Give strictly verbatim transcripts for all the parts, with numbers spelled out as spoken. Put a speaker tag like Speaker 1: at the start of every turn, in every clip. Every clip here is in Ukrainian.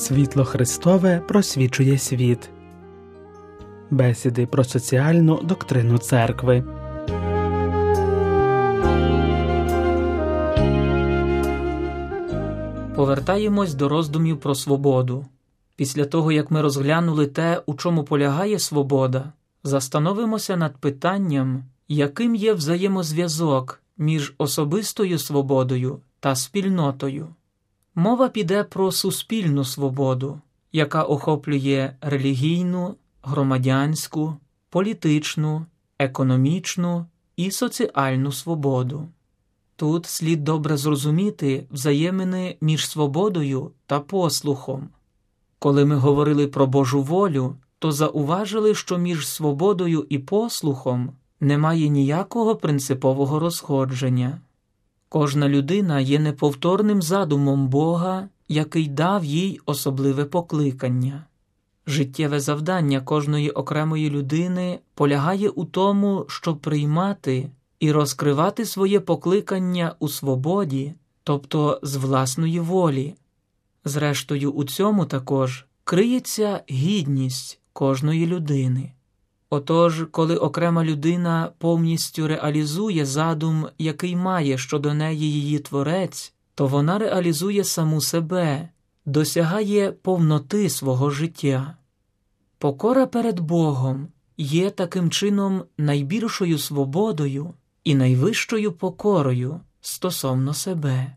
Speaker 1: Світло Христове просвічує світ. Бесіди про соціальну доктрину церкви.
Speaker 2: Повертаємось до роздумів про свободу. Після того, як ми розглянули те, у чому полягає свобода, застановимося над питанням, яким є взаємозв'язок між особистою свободою та спільнотою. Мова піде про суспільну свободу, яка охоплює релігійну, громадянську, політичну, економічну і соціальну свободу. Тут слід добре зрозуміти взаємини між свободою та послухом. Коли ми говорили про Божу волю, то зауважили, що між свободою і послухом немає ніякого принципового розходження. Кожна людина є неповторним задумом Бога, який дав їй особливе покликання. Життєве завдання кожної окремої людини полягає у тому, щоб приймати і розкривати своє покликання у свободі, тобто з власної волі. Зрештою, у цьому також криється гідність кожної людини. Отож, коли окрема людина повністю реалізує задум, який має щодо неї її Творець, то вона реалізує саму себе, досягає повноти свого життя. Покора перед Богом є таким чином найбільшою свободою і найвищою покорою стосовно себе.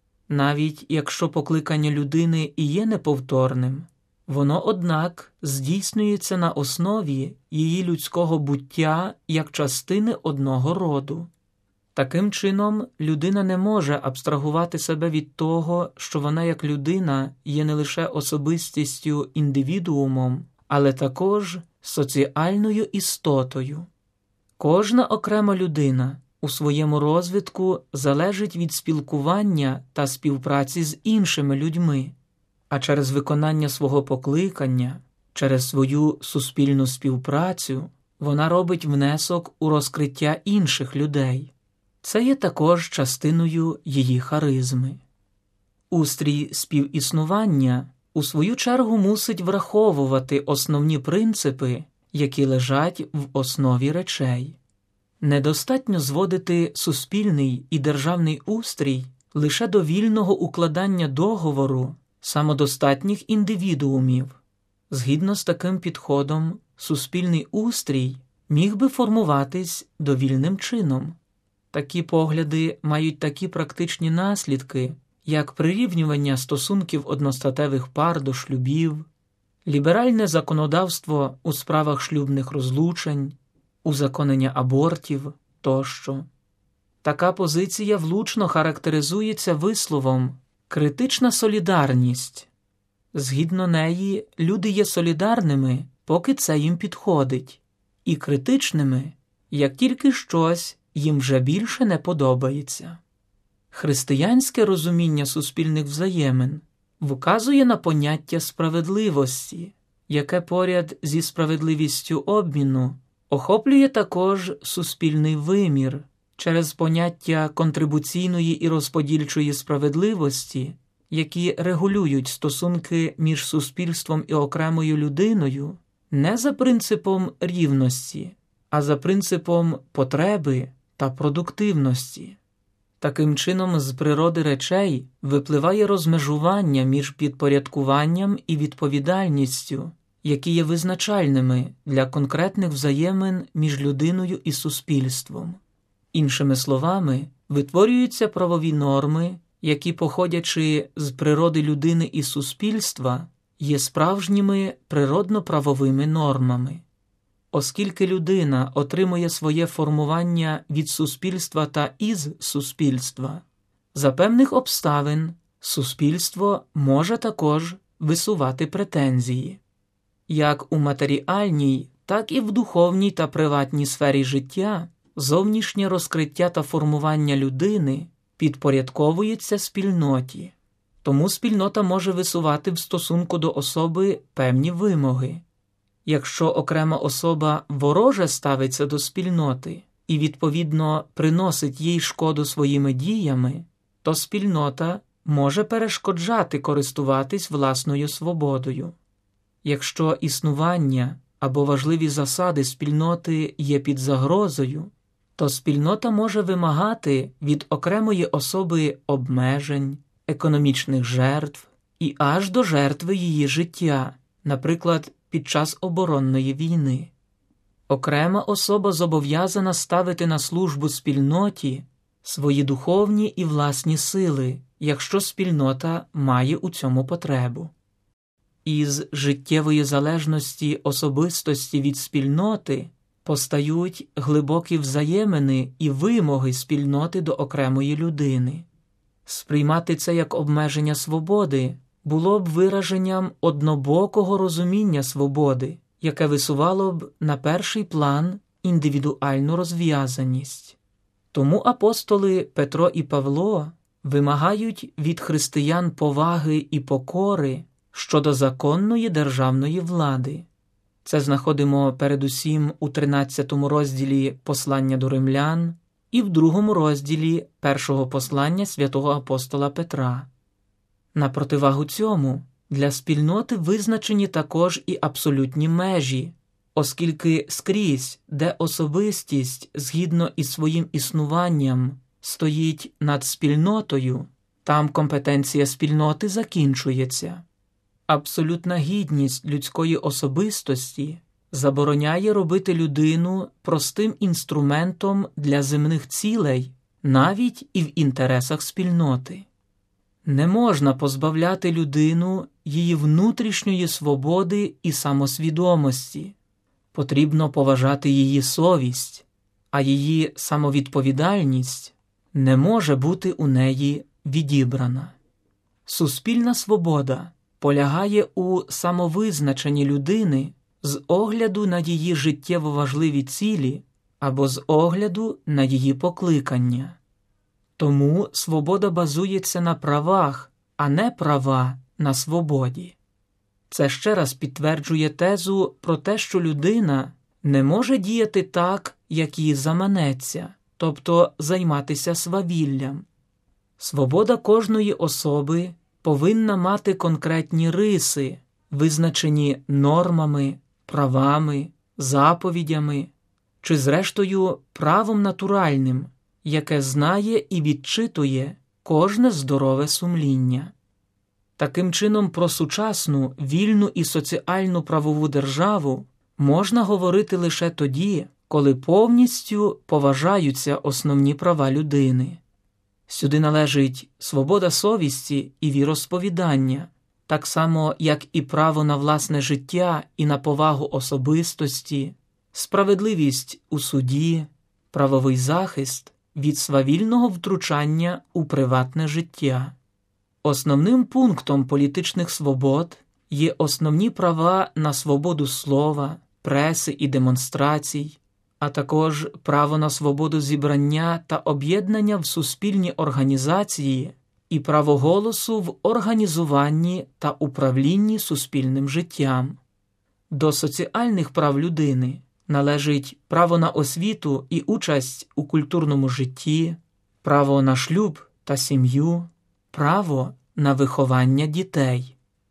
Speaker 2: Навіть якщо покликання людини і є неповторним, воно, однак, здійснюється на основі її людського буття як частини одного роду. Таким чином, людина не може абстрагувати себе від того, що вона як людина є не лише особистістю, індивідуумом, але також соціальною істотою. Кожна окрема людина у своєму розвитку залежить від спілкування та співпраці з іншими людьми, а через виконання свого покликання, через свою суспільну співпрацю вона робить внесок у розкриття інших людей. Це є також частиною її харизми. Устрій співіснування у свою чергу мусить враховувати основні принципи, які лежать в основі речей. Недостатньо зводити суспільний і державний устрій лише до вільного укладання договору самодостатніх індивідуумів. Згідно з таким підходом, суспільний устрій міг би формуватись довільним чином. Такі погляди мають такі практичні наслідки, як прирівнювання стосунків одностатевих пар до шлюбів, ліберальне законодавство у справах шлюбних розлучень, узаконення абортів тощо. Така позиція влучно характеризується висловом «критична солідарність». Згідно неї, люди є солідарними, поки це їм підходить, і критичними, як тільки щось їм вже більше не подобається. Християнське розуміння суспільних взаємин вказує на поняття справедливості, яке поряд зі справедливістю обміну охоплює також суспільний вимір через поняття контрибуційної і розподільчої справедливості, які регулюють стосунки між суспільством і окремою людиною не за принципом рівності, а за принципом потреби та продуктивності. Таким чином, з природи речей випливає розмежування між підпорядкуванням і відповідальністю, які є визначальними для конкретних взаємин між людиною і суспільством. Іншими словами, витворюються правові норми, які, походячи з природи людини і суспільства, є справжніми природно-правовими нормами. Оскільки людина отримує своє формування від суспільства та із суспільства, за певних обставин суспільство може також висувати претензії. Як у матеріальній, так і в духовній та приватній сфері життя зовнішнє розкриття та формування людини підпорядковується спільноті. Тому спільнота може висувати в стосунку до особи певні вимоги. Якщо окрема особа вороже ставиться до спільноти і, відповідно, приносить їй шкоду своїми діями, то спільнота може перешкоджати користуватись власною свободою. Якщо існування або важливі засади спільноти є під загрозою, то спільнота може вимагати від окремої особи обмежень, економічних жертв і аж до жертви її життя, наприклад, під час оборонної війни. Окрема особа зобов'язана ставити на службу спільноті свої духовні і власні сили, якщо спільнота має у цьому потребу. Із життєвої залежності особистості від спільноти постають глибокі взаємини і вимоги спільноти до окремої людини. Сприймати це як обмеження свободи було б вираженням однобокого розуміння свободи, яке висувало б на перший план індивідуальну розв'язаність. Тому апостоли Петро і Павло вимагають від християн поваги і покори щодо законної державної влади. Це знаходимо передусім у тринадцятому розділі послання до римлян і в другому розділі першого послання святого апостола Петра. На противагу цьому, для спільноти визначені також і абсолютні межі, оскільки скрізь, де особистість згідно із своїм існуванням стоїть над спільнотою, там компетенція спільноти закінчується. Абсолютна гідність людської особистості забороняє робити людину простим інструментом для земних цілей, навіть і в інтересах спільноти. Не можна позбавляти людину її внутрішньої свободи і самосвідомості. Потрібно поважати її совість, а її самовідповідальність не може бути у неї відібрана. Суспільна свобода полягає у самовизначенні людини з огляду на її життєво важливі цілі або з огляду на її покликання. Тому свобода базується на правах, а не права на свободі. Це ще раз підтверджує тезу про те, що людина не може діяти так, як їй заманеться, тобто займатися свавіллям. Свобода кожної особи повинна мати конкретні риси, визначені нормами, правами, заповідями, чи зрештою правом натуральним, яке знає і відчитує кожне здорове сумління. Таким чином, про сучасну, вільну і соціальну правову державу можна говорити лише тоді, коли повністю поважаються основні права людини. Сюди належить свобода совісті і віросповідання, так само, як і право на власне життя і на повагу особистості, справедливість у суді, правовий захист від свавільного втручання у приватне життя. Основним пунктом політичних свобод є основні права на свободу слова, преси і демонстрацій, а також право на свободу зібрання та об'єднання в суспільні організації і право голосу в організуванні та управлінні суспільним життям. До соціальних прав людини належить право на освіту і участь у культурному житті, право на шлюб та сім'ю, право на виховання дітей.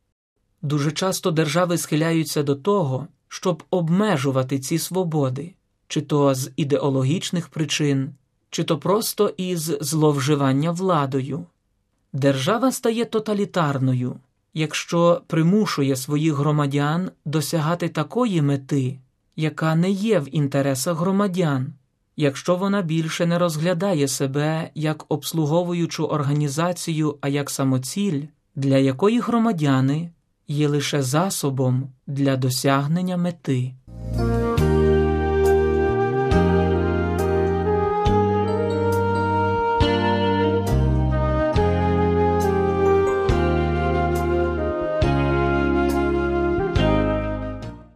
Speaker 2: Дуже часто держави схиляються до того, щоб обмежувати ці свободи, чи то з ідеологічних причин, чи то просто із зловживання владою. Держава стає тоталітарною, якщо примушує своїх громадян досягати такої мети, яка не є в інтересах громадян, якщо вона більше не розглядає себе як обслуговуючу організацію, а як самоціль, для якої громадяни є лише засобом для досягнення мети.